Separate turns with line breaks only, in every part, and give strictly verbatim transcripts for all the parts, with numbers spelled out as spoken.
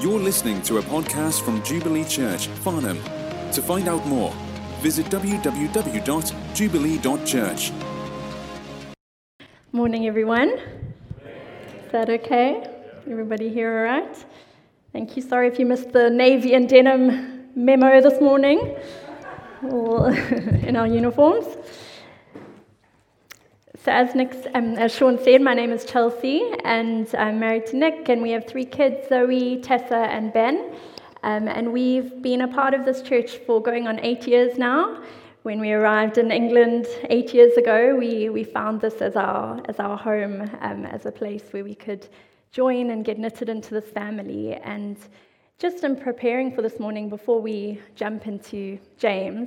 You're listening to a podcast from Jubilee Church, Farnham. To find out more, visit w w w dot jubilee dot church.
Morning, everyone. Is that okay? Everybody here all right? Thank you. Sorry if you missed the navy and denim memo this morning, all in our uniforms. So as, Nick, um, as Sean said, my name is Chelsea, and I'm married to Nick, and we have three kids, Zoe, Tessa, and Ben. Um, and we've been a part of this church for going on eight years now. When we arrived in England eight years ago, we, we found this as our as our home, um, as a place where we could join and get knitted into this family. And just in preparing for this morning, before we jump into James,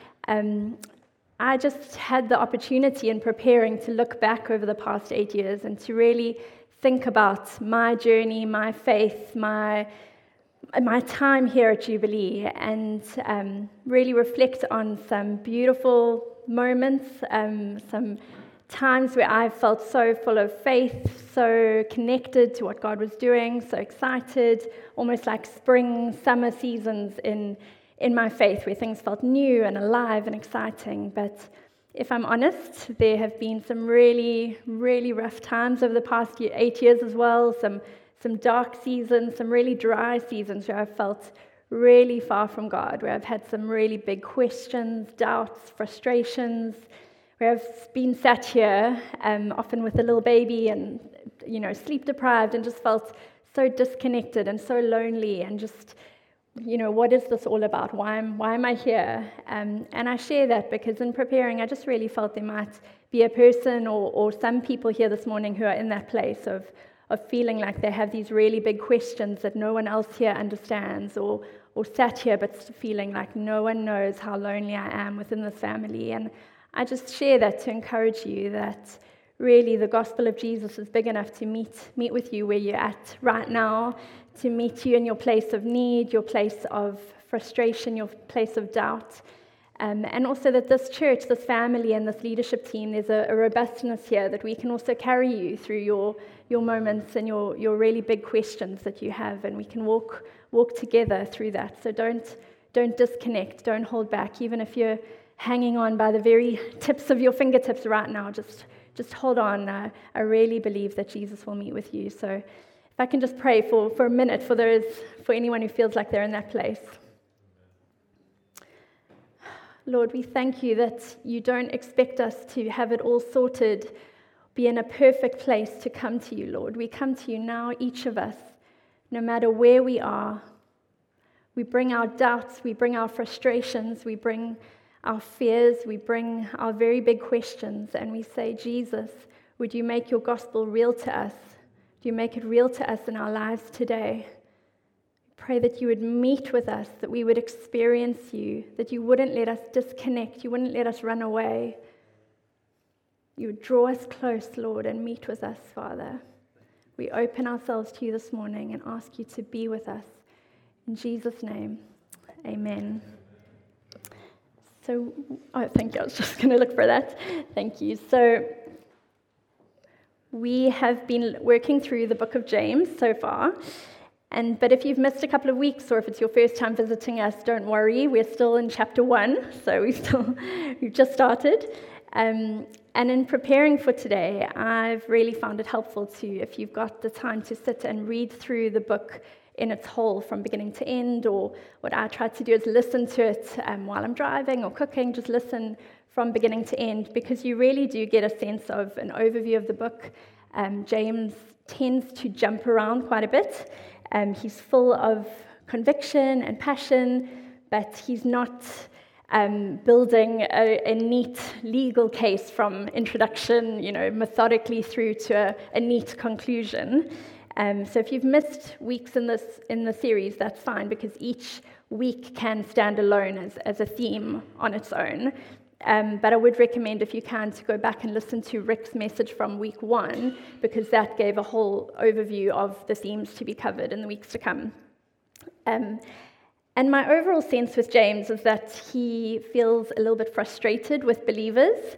um, I just had the opportunity in preparing to look back over the past eight years and to really think about my journey, my faith, my my time here at Jubilee, and um, really reflect on some beautiful moments, um, some times where I felt so full of faith, so connected to what God was doing, so excited, almost like spring, summer seasons in in my faith, where things felt new and alive and exciting. But if I'm honest, there have been some really, really rough times over the past year, eight years as well, some some dark seasons, some really dry seasons where I've felt really far from God, where I've had some really big questions, doubts, frustrations, where I've been sat here, um, often with a little baby and, you know, sleep deprived, and just felt so disconnected and so lonely, and just, you know, what is this all about? Why am, why am I here? Um, and I share that because in preparing, I just really felt there might be a person or, or some people here this morning who are in that place of, of feeling like they have these really big questions that no one else here understands, or, or sat here but feeling like no one knows how lonely I am within this family. And I just share that to encourage you that really the gospel of Jesus is big enough to meet meet with you where you're at right now, to meet you in your place of need, your place of frustration, your place of doubt. Um, and also that this church, this family, and this leadership team, there's a, a robustness here that we can also carry you through your, your moments and your, your really big questions that you have, and we can walk walk together through that. So don't don't disconnect, don't hold back, even if you're hanging on by the very tips of your fingertips right now. Just just hold on. Uh, I really believe that Jesus will meet with you. So if I can just pray for, for a minute for those, for anyone who feels like they're in that place. Lord, we thank you that you don't expect us to have it all sorted, be in a perfect place to come to you, Lord. We come to you now, each of us, no matter where we are. We bring our doubts, we bring our frustrations, we bring our fears, we bring our very big questions, and we say, Jesus, would you make your gospel real to us? Do you make it real to us in our lives today? Pray that you would meet with us, that we would experience you, that you wouldn't let us disconnect, you wouldn't let us run away. You would draw us close, Lord, and meet with us, Father. We open ourselves to you this morning and ask you to be with us. In Jesus' name, amen. So, oh, thank you. I was just going to look for that. Thank you. So, we have been working through the book of James so far. And but if you've missed a couple of weeks, or if it's your first time visiting us, don't worry. We're still in chapter one, so we've still we've just started. Um, and in preparing for today, I've really found it helpful to, if you've got the time to sit and read through the book in its whole from beginning to end, or what I try to do is listen to it um, while I'm driving or cooking, just listen from beginning to end, because you really do get a sense of an overview of the book. Um, James tends to jump around quite a bit. Um, he's full of conviction and passion, but he's not um, building a, a neat legal case from introduction, you know, methodically through to a, a neat conclusion. Um, so if you've missed weeks in this in the series, that's fine, because each week can stand alone as, as a theme on its own. Um, but I would recommend, if you can, to go back and listen to Rick's message from week one, because that gave a whole overview of the themes to be covered in the weeks to come. Um, and my overall sense with James is that he feels a little bit frustrated with believers.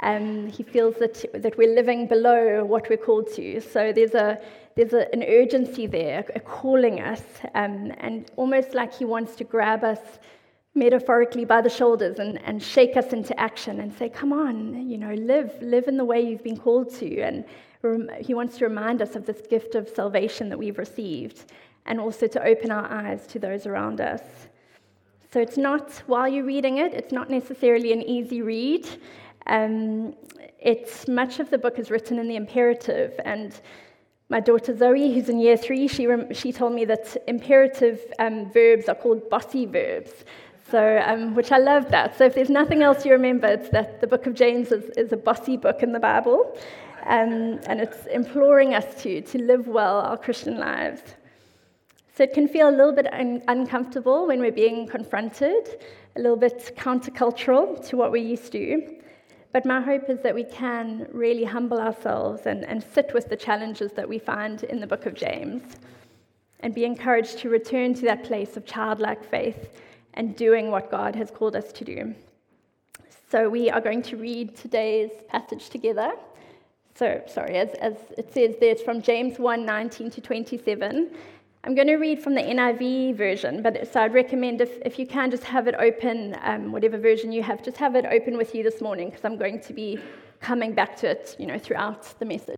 Um, he feels that, that we're living below what we're called to. So there's a there's a, an urgency there, a calling us, um, and almost like he wants to grab us metaphorically by the shoulders and, and shake us into action and say, come on, you know, live, live in the way you've been called to. And rem- he wants to remind us of this gift of salvation that we've received, and also to open our eyes to those around us. So it's not, while you're reading it, it's not necessarily an easy read. Um, it's, much of the book is written in the imperative, and my daughter Zoe, who's in year three, she rem- she told me that imperative um, verbs are called bossy verbs. So, um, which I love that. So if there's nothing else you remember, it's that the book of James is, is a bossy book in the Bible, um, and it's imploring us to, to live well our Christian lives. So it can feel a little bit un- uncomfortable when we're being confronted, a little bit countercultural to what we're used to. But my hope is that we can really humble ourselves and, and sit with the challenges that we find in the book of James, and be encouraged to return to that place of childlike faith and doing what God has called us to do. So we are going to read today's passage together. So, sorry, as, as it says there, it's from James one, nineteen to twenty-seven. I'm going to read from the N I V version, but so I'd recommend if, if you can just have it open, um, whatever version you have, just have it open with you this morning, because I'm going to be coming back to it, you know, throughout the message.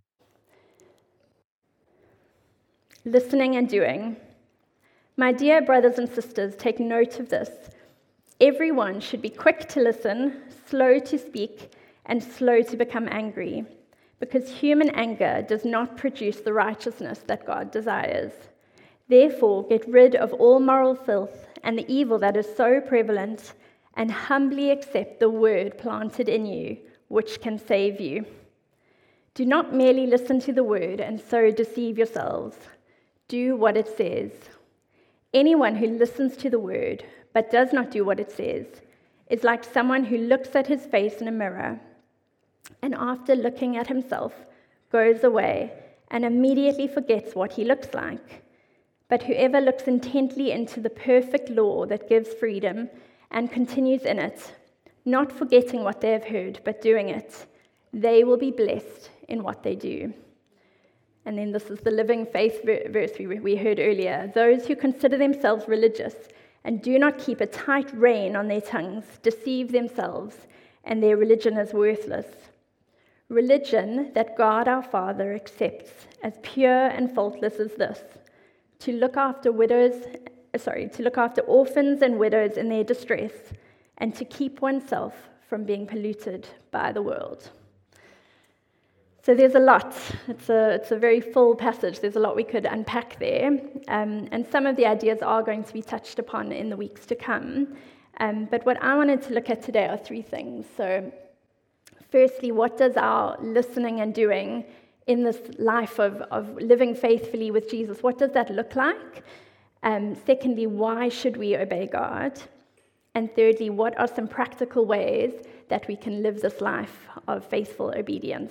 Listening and doing. My dear brothers and sisters, take note of this. Everyone should be quick to listen, slow to speak, and slow to become angry, because human anger does not produce the righteousness that God desires. Therefore, get rid of all moral filth and the evil that is so prevalent, and humbly accept the word planted in you, which can save you. Do not merely listen to the word and so deceive yourselves. Do what it says. Anyone who listens to the word but does not do what it says is like someone who looks at his face in a mirror, and after looking at himself, goes away and immediately forgets what he looks like. But whoever looks intently into the perfect law that gives freedom and continues in it, not forgetting what they have heard, but doing it, they will be blessed in what they do. And then this is the living faith verse we heard earlier. Those who consider themselves religious and do not keep a tight rein on their tongues deceive themselves, and their religion is worthless. Religion that God our Father accepts as pure and faultless is this: to look after widows, sorry, to look after orphans and widows in their distress, and to keep oneself from being polluted by the world. So there's a lot. It's a, it's a very full passage. There's a lot we could unpack there. Um, and some of the ideas are going to be touched upon in the weeks to come. Um, but what I wanted to look at today are three things. So firstly, what does our listening and doing in this life of, of living faithfully with Jesus, what does that look like? Um, secondly, why should we obey God? And thirdly, what are some practical ways that we can live this life of faithful obedience?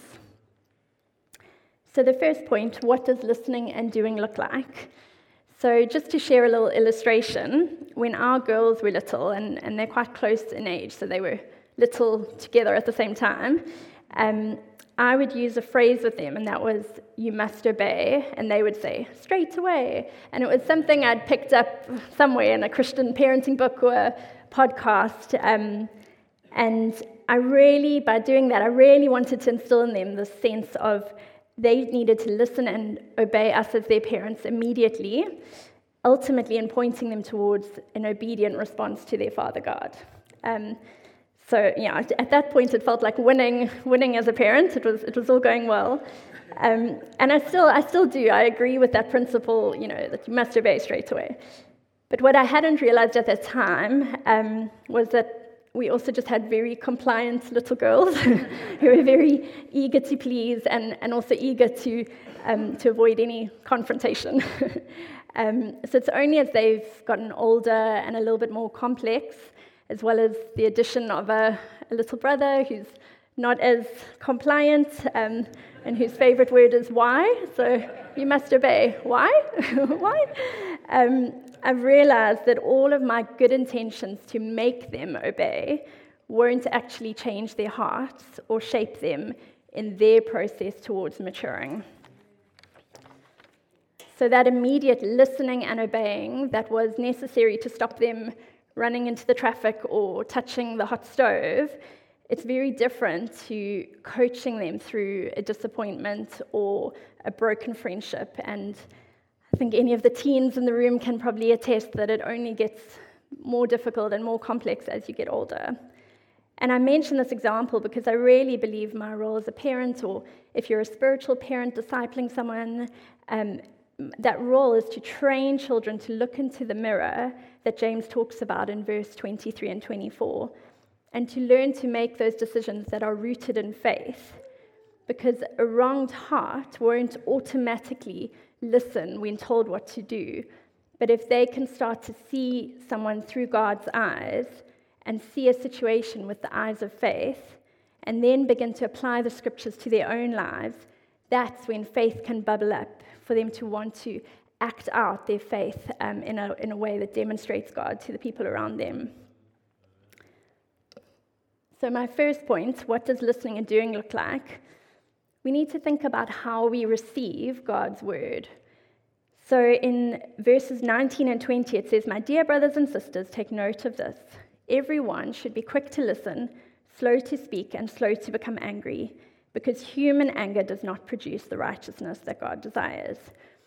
So the first point, what does listening and doing look like? So just to share a little illustration, when our girls were little, and, and they're quite close in age, so they were little together at the same time, um, I would use a phrase with them, and that was, you must obey, and they would say, straight away. And it was something I'd picked up somewhere in a Christian parenting book or a podcast, um, and I really, by doing that, I really wanted to instill in them this sense of they needed to listen and obey us as their parents immediately, ultimately in pointing them towards an obedient response to their Father God. Um, So yeah, at that point it felt like winning, winning as a parent. It was it was all going well, um, and I still I still do. I agree with that principle, you know, that you must obey straight away. But what I hadn't realized at that time um, was that we also just had very compliant little girls who were very eager to please and, and also eager to um, to avoid any confrontation. um, so it's only as they've gotten older and a little bit more complex, as well as the addition of a, a little brother who's not as compliant um, and whose favorite word is why. So you must obey. Why? Why? Um, I've realized that all of my good intentions to make them obey won't actually change their hearts or shape them in their process towards maturing. So that immediate listening and obeying that was necessary to stop them running into the traffic or touching the hot stove, it's very different to coaching them through a disappointment or a broken friendship. And I think any of the teens in the room can probably attest that it only gets more difficult and more complex as you get older. And I mention this example because I really believe my role as a parent, or if you're a spiritual parent discipling someone, um, that role is to train children to look into the mirror that James talks about in verse twenty-three and twenty-four, and to learn to make those decisions that are rooted in faith. Because a wronged heart won't automatically listen when told what to do. But if they can start to see someone through God's eyes and see a situation with the eyes of faith, and then begin to apply the scriptures to their own lives, that's when faith can bubble up for them to want to act out their faith um, in, a, in a way that demonstrates God to the people around them. So my first point, what does listening and doing look like? We need to think about how we receive God's word. So in verses nineteen and twenty, it says, "My dear brothers and sisters, take note of this. Everyone should be quick to listen, slow to speak, and slow to become angry, because human anger does not produce the righteousness that God desires."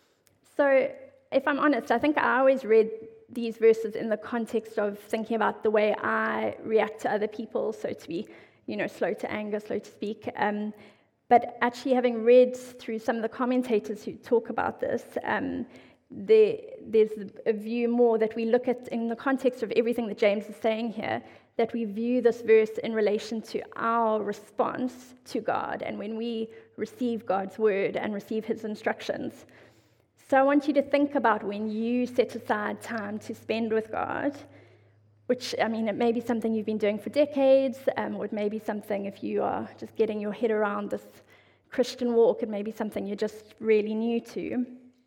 So if I'm honest, I think I always read these verses in the context of thinking about the way I react to other people, so to be, you know, slow to anger, slow to speak. Um, but actually having read through some of the commentators who talk about this, um, there, there's a view more that we look at in the context of everything that James is saying here, that we view this verse in relation to our response to God and when we receive God's word and receive his instructions. So I want you to think about when you set aside time to spend with God, which, I mean, it may be something you've been doing for decades, um, or it may be something if you are just getting your head around this Christian walk, it may be something you're just really new to.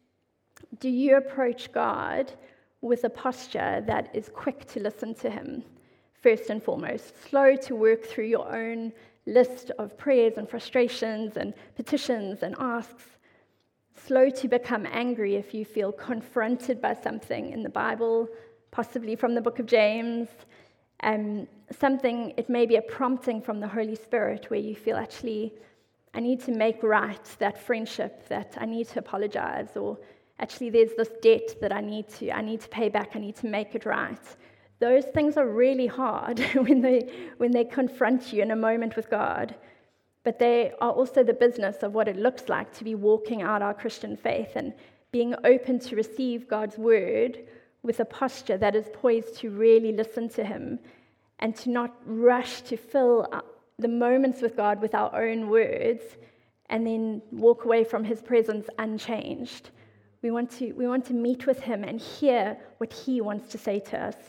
Do you approach God with a posture that is quick to listen to him, first and foremost, slow to work through your own list of prayers and frustrations and petitions and asks, slow to become angry if you feel confronted by something in the Bible, possibly from the book of James, um, something, it may be a prompting from the Holy Spirit where you feel, actually, I need to make right that friendship, that I need to apologize, or actually there's this debt that I need to, I need to pay back, I need to make it right. Those things are really hard when they, when they confront you in a moment with God. But they are also the business of what it looks like to be walking out our Christian faith and being open to receive God's word with a posture that is poised to really listen to him and to not rush to fill the moments with God with our own words and then walk away from his presence unchanged. We want to, we want to meet with him and hear what he wants to say to us.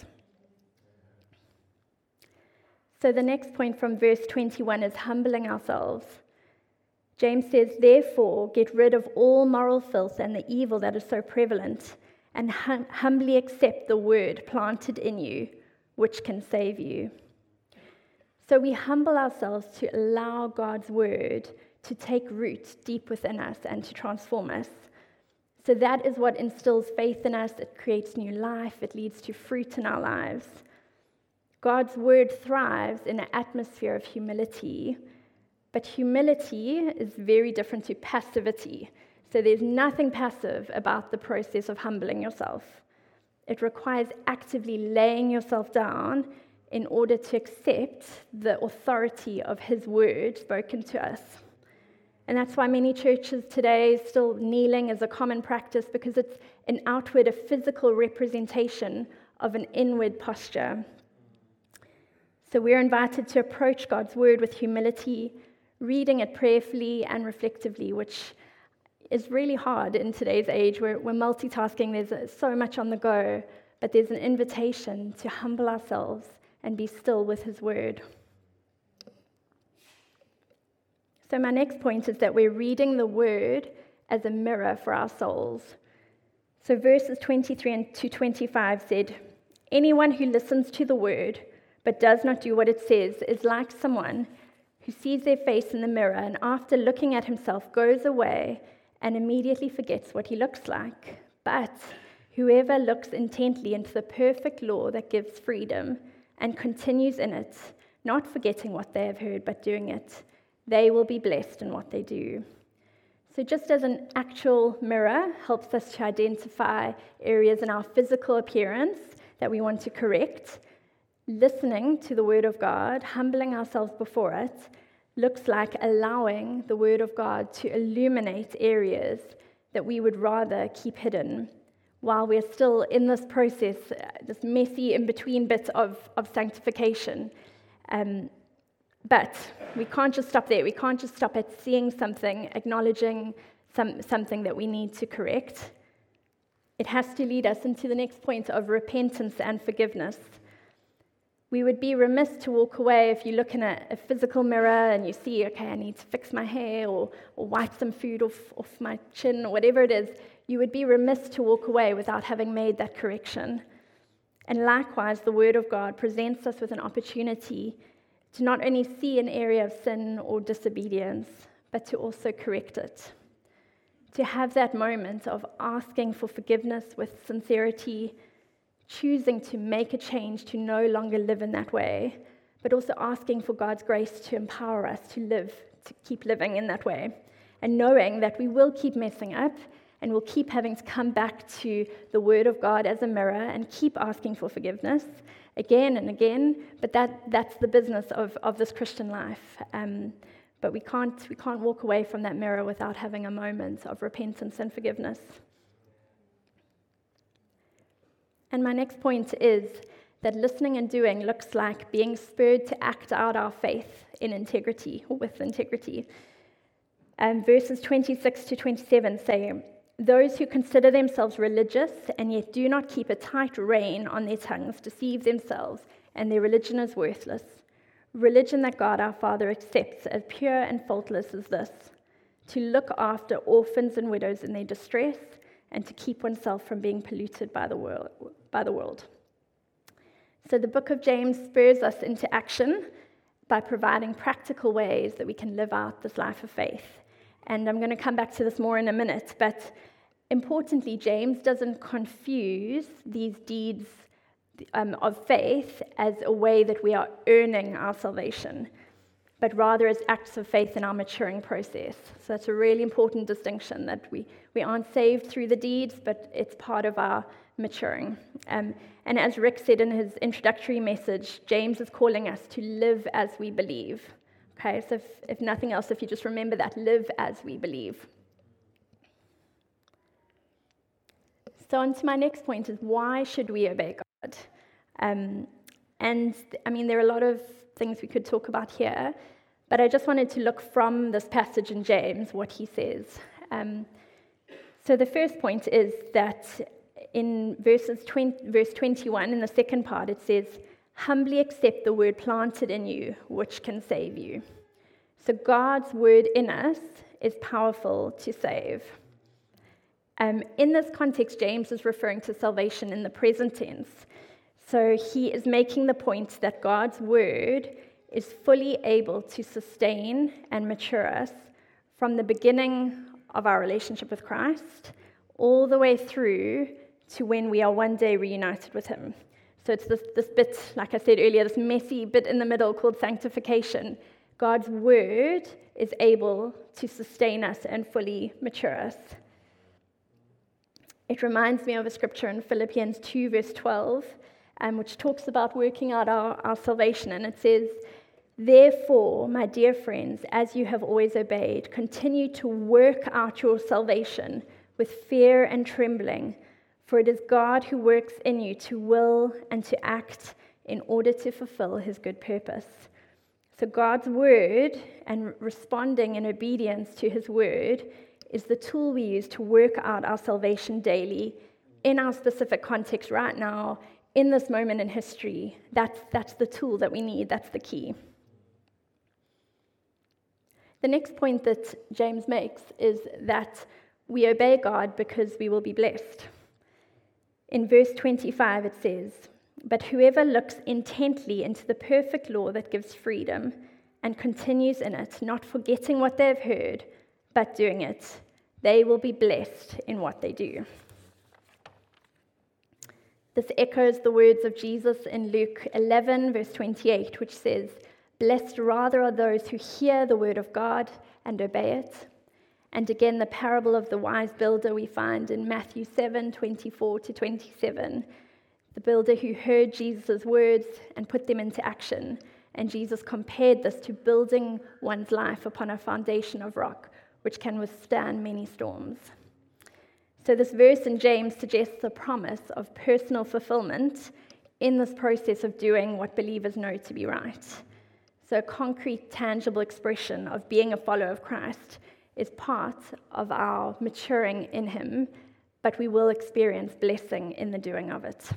So the next point from verse twenty-one is humbling ourselves. James says, "Therefore, get rid of all moral filth and the evil that is so prevalent, and hum- humbly accept the word planted in you, which can save you." So we humble ourselves to allow God's word to take root deep within us and to transform us. So that is what instills faith in us. It creates new life. It leads to fruit in our lives. God's word thrives in an atmosphere of humility, but humility is very different to passivity. So there's nothing passive about the process of humbling yourself. It requires actively laying yourself down in order to accept the authority of his word spoken to us. And that's why many churches today still kneeling is a common practice, because it's an outward, a physical representation of an inward posture. So we're invited to approach God's word with humility, reading it prayerfully and reflectively, which is really hard in today's age. We're, we're multitasking, there's so much on the go, but there's an invitation to humble ourselves and be still with his word. So my next point is that we're reading the word as a mirror for our souls. So verses twenty-three to twenty-five said, "Anyone who listens to the word, but does not do what it says is like someone who sees their face in the mirror and after looking at himself goes away and immediately forgets what he looks like. But whoever looks intently into the perfect law that gives freedom and continues in it, not forgetting what they have heard but doing it, they will be blessed in what they do. So just as an actual mirror helps us to identify areas in our physical appearance that we want to correct, listening to the Word of God, humbling ourselves before it, looks like allowing the Word of God to illuminate areas that we would rather keep hidden while we're still in this process, this messy in-between bit of, of sanctification. Um, but we can't just stop there. We can't just stop at seeing something, acknowledging some, something that we need to correct. It has to lead us into the next point of repentance and forgiveness. We would be remiss to walk away if you look in a, a physical mirror and you see, okay, I need to fix my hair or, or wipe some food off, off my chin or whatever it is. You would be remiss to walk away without having made that correction. And likewise, the Word of God presents us with an opportunity to not only see an area of sin or disobedience, but to also correct it. To have that moment of asking for forgiveness with sincerity, choosing to make a change to no longer live in that way, but also asking for God's grace to empower us to live, to keep living in that way, and knowing that we will keep messing up and we'll keep having to come back to the Word of God as a mirror and keep asking for forgiveness again and again, but that, that's the business of, of this Christian life. Um, but we can't, we can't walk away from that mirror without having a moment of repentance and forgiveness. And my next point is that listening and doing looks like being spurred to act out our faith in integrity, or with integrity. Um, verses twenty-six to twenty-seven say, "Those who consider themselves religious and yet do not keep a tight rein on their tongues deceive themselves, and their religion is worthless. Religion that God our Father accepts as pure and faultless is this, to look after orphans and widows in their distress, and to keep oneself from being polluted by the world. By the world. So the book of James spurs us into action by providing practical ways that we can live out this life of faith. And I'm going to come back to this more in a minute, but importantly, James doesn't confuse these deeds um, of faith as a way that we are earning our salvation, but rather as acts of faith in our maturing process. So that's a really important distinction, that we, we aren't saved through the deeds, but it's part of our maturing. Um, and as Rick said in his introductory message, James is calling us to live as we believe. Okay, so if, if nothing else, if you just remember that, live as we believe. So on to my next point is, why should we obey God? Um, and I mean, there are a lot of things we could talk about here, but I just wanted to look from this passage in James, what he says. Um, so the first point is that in verses twenty, verse twenty-one, in the second part, it says, "Humbly accept the word planted in you, which can save you." So God's word in us is powerful to save. Um, in this context, James is referring to salvation in the present tense. So he is making the point that God's word is fully able to sustain and mature us from the beginning of our relationship with Christ all the way through to when we are one day reunited with him. So it's this, this bit, like I said earlier, this messy bit in the middle called sanctification. God's word is able to sustain us and fully mature us. It reminds me of a scripture in Philippians two, verse twelve, um, which talks about working out our, our salvation. And it says, "Therefore, my dear friends, as you have always obeyed, continue to work out your salvation with fear and trembling, for it is God who works in you to will and to act in order to fulfill his good purpose." So God's word and responding in obedience to his word is the tool we use to work out our salvation daily in our specific context right now, in this moment in history. That's, that's the tool that we need. That's the key. The next point that James makes is that we obey God because we will be blessed. In verse twenty-five, it says, But whoever looks intently into the perfect law that gives freedom and continues in it, not forgetting what they've heard, but doing it, they will be blessed in what they do. This echoes the words of Jesus in Luke eleven, verse twenty-eight, which says, "Blessed rather are those who hear the word of God and obey it." And again, the parable of the wise builder we find in Matthew seven, twenty-four to twenty-seven. The builder who heard Jesus' words and put them into action. And Jesus compared this to building one's life upon a foundation of rock, which can withstand many storms. So this verse in James suggests a promise of personal fulfillment in this process of doing what believers know to be right. So a concrete, tangible expression of being a follower of Christ is part of our maturing in him, but we will experience blessing in the doing of it.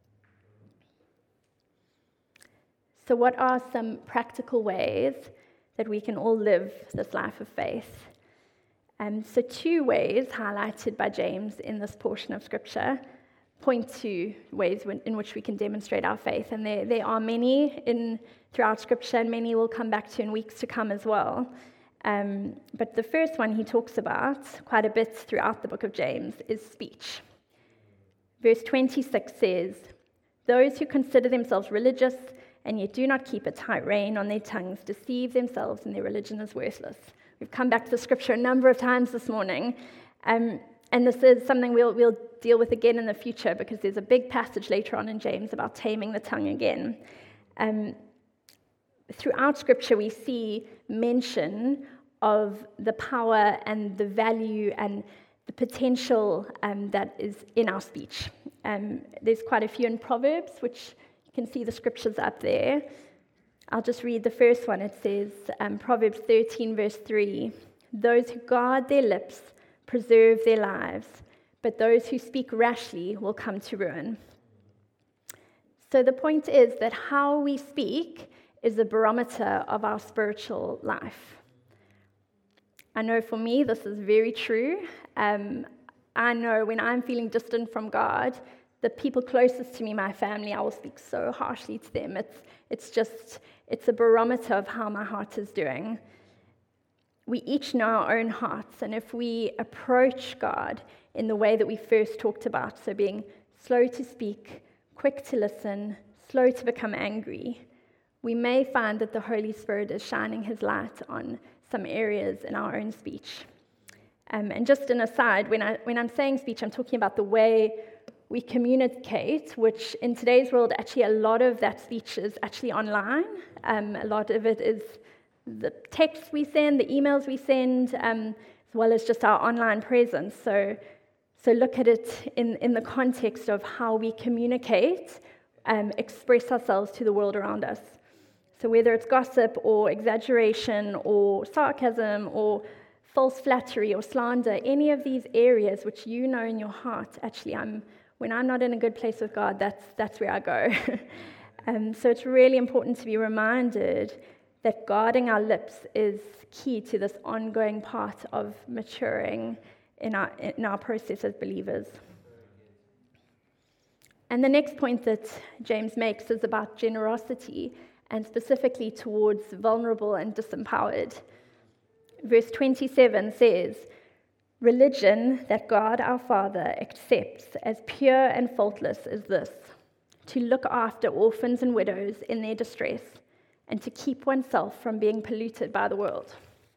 So what are some practical ways that we can all live this life of faith? Um, so two ways highlighted by James in this portion of Scripture point to ways in which we can demonstrate our faith. And there, there are many in throughout Scripture, and many we'll come back to in weeks to come as well. Um, but the first one he talks about quite a bit throughout the book of James is speech. Verse twenty-six says, "Those who consider themselves religious and yet do not keep a tight rein on their tongues deceive themselves, and their religion is worthless." We've come back to the scripture a number of times this morning, um, and this is something we'll, we'll deal with again in the future, because there's a big passage later on in James about taming the tongue again. Um, throughout scripture, we see mention of the power and the value and the potential um, that is in our speech. Um, there's quite a few in Proverbs, which you can see the scriptures up there. I'll just read the first one. It says, um, Proverbs thirteen, verse three, "Those who guard their lips preserve their lives, but those who speak rashly will come to ruin." So the point is that how we speak is a barometer of our spiritual life. I know for me this is very true. Um, I know when I'm feeling distant from God, the people closest to me, my family, I will speak so harshly to them. It's, it's just, it's a barometer of how my heart is doing. We each know our own hearts, and if we approach God in the way that we first talked about, so being slow to speak, quick to listen, slow to become angry, we may find that the Holy Spirit is shining his light on some areas in our own speech. Um, and just an aside, when, I, when I'm saying speech, I'm talking about the way we communicate, which in today's world, actually a lot of that speech is actually online. Um, a lot of it is the texts we send, the emails we send, um, as well as just our online presence. So, so look at it in, in the context of how we communicate, um, express ourselves to the world around us. So whether it's gossip or exaggeration or sarcasm or false flattery or slander, any of these areas which you know in your heart, actually, I'm when I'm not in a good place with God, that's that's where I go. um, so it's really important to be reminded that guarding our lips is key to this ongoing part of maturing in our in our process as believers. And the next point that James makes is about generosity, and specifically towards vulnerable and disempowered. Verse twenty-seven says, "Religion that God our Father accepts as pure and faultless is this, to look after orphans and widows in their distress, and to keep oneself from being polluted by the world."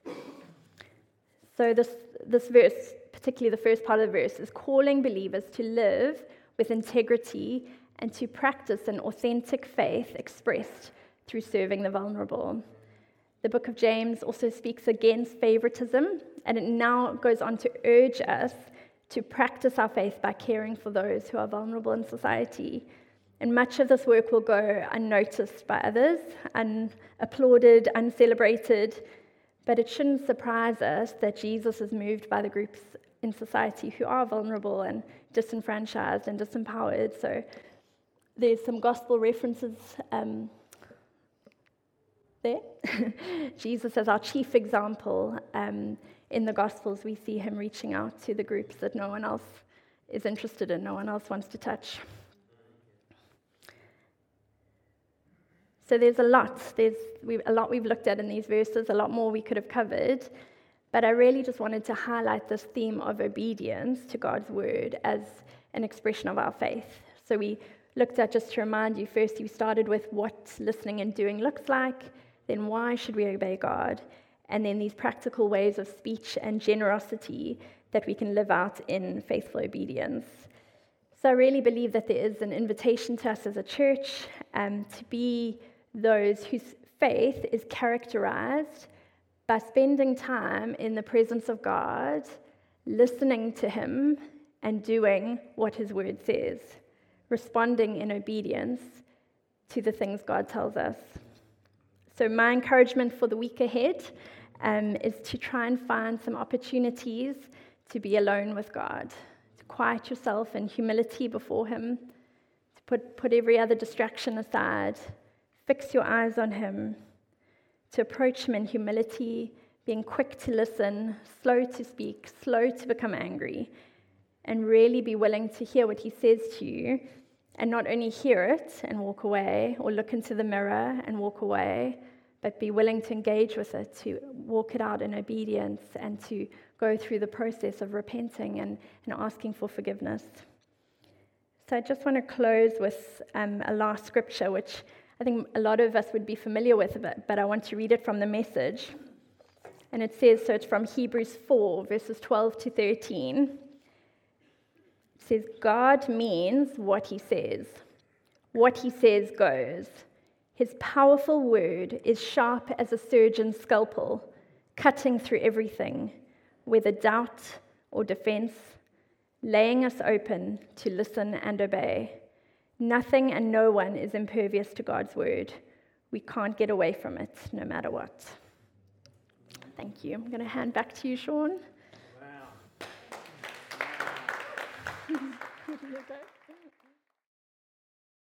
So this, this verse, particularly the first part of the verse, is calling believers to live with integrity and to practice an authentic faith expressed through serving the vulnerable. The book of James also speaks against favoritism, and it now goes on to urge us to practice our faith by caring for those who are vulnerable in society. And much of this work will go unnoticed by others, unapplauded, uncelebrated, but it shouldn't surprise us that Jesus is moved by the groups in society who are vulnerable and disenfranchised and disempowered. So there's some gospel references um, there. Jesus as our chief example. Um, in the Gospels, we see him reaching out to the groups that no one else is interested in, no one else wants to touch. So there's a lot. There's we've, a lot we've looked at in these verses, a lot more we could have covered. But I really just wanted to highlight this theme of obedience to God's word as an expression of our faith. So we looked at, just to remind you, first we started with what listening and doing looks like, then why should we obey God, and then these practical ways of speech and generosity that we can live out in faithful obedience. So I really believe that there is an invitation to us as a church um, to be those whose faith is characterized by spending time in the presence of God, listening to Him, and doing what His word says, responding in obedience to the things God tells us. So my encouragement for the week ahead um, is to try and find some opportunities to be alone with God, to quiet yourself in humility before Him, to put, put every other distraction aside, fix your eyes on Him, to approach Him in humility, being quick to listen, slow to speak, slow to become angry, and really be willing to hear what He says to you, and not only hear it and walk away, or look into the mirror and walk away, but be willing to engage with it, to walk it out in obedience, and to go through the process of repenting and, and asking for forgiveness. So I just want to close with um, a last scripture, which I think a lot of us would be familiar with, but, but I want to read it from the Message. And it says, so it's from Hebrews four, verses twelve to thirteen. It says, God means what He says. What He says goes. His powerful word is sharp as a surgeon's scalpel, cutting through everything, whether doubt or defense, laying us open to listen and obey. Nothing and no one is impervious to God's word. We can't get away from it, no matter what. Thank you. I'm going to hand back to you, Sean.
Wow.
Here you go.